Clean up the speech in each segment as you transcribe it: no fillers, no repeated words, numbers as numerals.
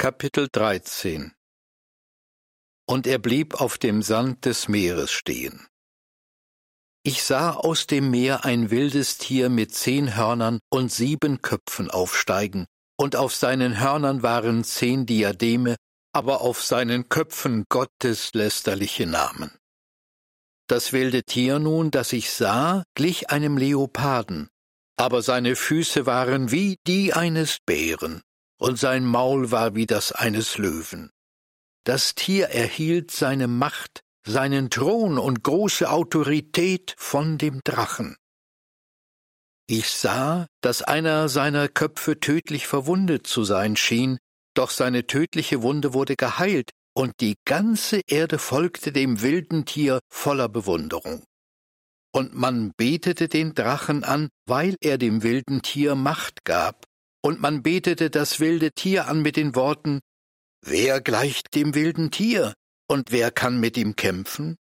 Kapitel 13. Und er blieb auf dem Sand des Meeres stehen. Ich sah aus dem Meer ein wildes Tier mit 10 Hörnern und 7 Köpfen aufsteigen, und auf seinen Hörnern waren 10 Diademe, aber auf seinen Köpfen gotteslästerliche Namen. Das wilde Tier nun, das ich sah, glich einem Leoparden, aber seine Füße waren wie die eines Bären, und sein Maul war wie das eines Löwen. Das Tier erhielt seine Macht, seinen Thron und große Autorität von dem Drachen. Ich sah, dass einer seiner Köpfe tödlich verwundet zu sein schien, doch seine tödliche Wunde wurde geheilt, und die ganze Erde folgte dem wilden Tier voller Bewunderung. Und man betete den Drachen an, weil er dem wilden Tier Macht gab, und man betete das wilde Tier an mit den Worten: Wer gleicht dem wilden Tier, und wer kann mit ihm kämpfen?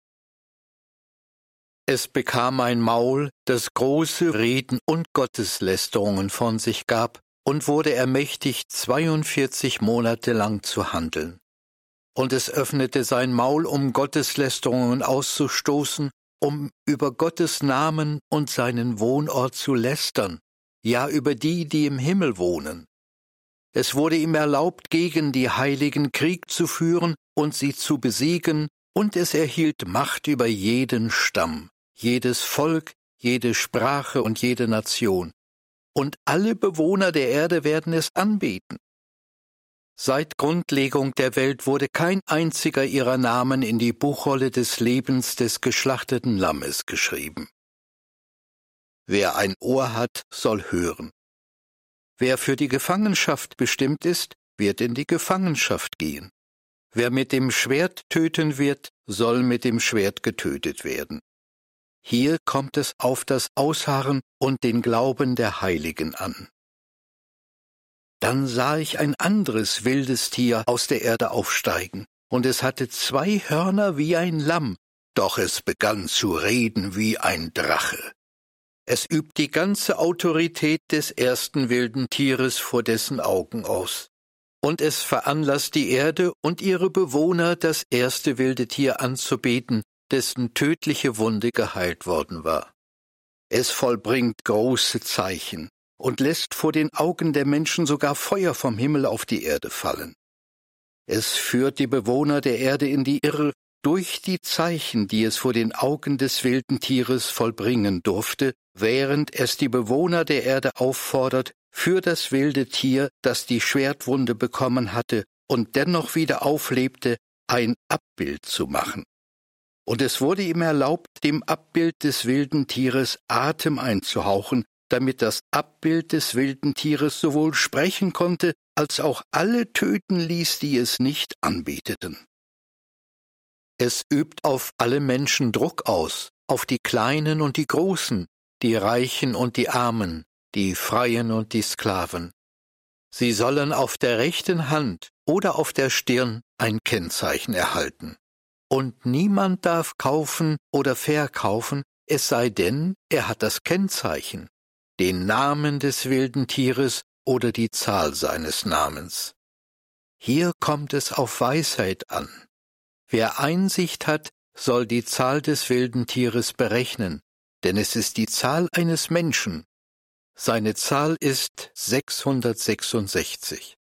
Es bekam ein Maul, das große Reden und Gotteslästerungen von sich gab, und wurde ermächtigt, 42 Monate lang zu handeln. Und es öffnete sein Maul, um Gotteslästerungen auszustoßen, um über Gottes Namen und seinen Wohnort zu lästern, ja über die, die im Himmel wohnen. Es wurde ihm erlaubt, gegen die Heiligen Krieg zu führen und sie zu besiegen, und es erhielt Macht über jeden Stamm, jedes Volk, jede Sprache und jede Nation. Und alle Bewohner der Erde werden es anbeten. Seit Grundlegung der Welt wurde kein einziger ihrer Namen in die Buchrolle des Lebens des geschlachteten Lammes geschrieben. Wer ein Ohr hat, soll hören. Wer für die Gefangenschaft bestimmt ist, wird in die Gefangenschaft gehen. Wer mit dem Schwert töten wird, soll mit dem Schwert getötet werden. Hier kommt es auf das Ausharren und den Glauben der Heiligen an. Dann sah ich ein anderes wildes Tier aus der Erde aufsteigen, und es hatte 2 Hörner wie ein Lamm, doch es begann zu reden wie ein Drache. Es übt die ganze Autorität des ersten wilden Tieres vor dessen Augen aus. Und es veranlasst die Erde und ihre Bewohner, das erste wilde Tier anzubeten, dessen tödliche Wunde geheilt worden war. Es vollbringt große Zeichen und lässt vor den Augen der Menschen sogar Feuer vom Himmel auf die Erde fallen. Es führt die Bewohner der Erde in die Irre durch die Zeichen, die es vor den Augen des wilden Tieres vollbringen durfte, während es die Bewohner der Erde auffordert, für das wilde Tier, das die Schwertwunde bekommen hatte und dennoch wieder auflebte, ein Abbild zu machen. Und es wurde ihm erlaubt, dem Abbild des wilden Tieres Atem einzuhauchen, damit das Abbild des wilden Tieres sowohl sprechen konnte, als auch alle töten ließ, die es nicht anbeteten. Es übt auf alle Menschen Druck aus, auf die Kleinen und die Großen, die Reichen und die Armen, die Freien und die Sklaven. Sie sollen auf der rechten Hand oder auf der Stirn ein Kennzeichen erhalten. Und niemand darf kaufen oder verkaufen, es sei denn, er hat das Kennzeichen, den Namen des wilden Tieres oder die Zahl seines Namens. Hier kommt es auf Weisheit an. Wer Einsicht hat, soll die Zahl des wilden Tieres berechnen, denn es ist die Zahl eines Menschen. Seine Zahl ist 666.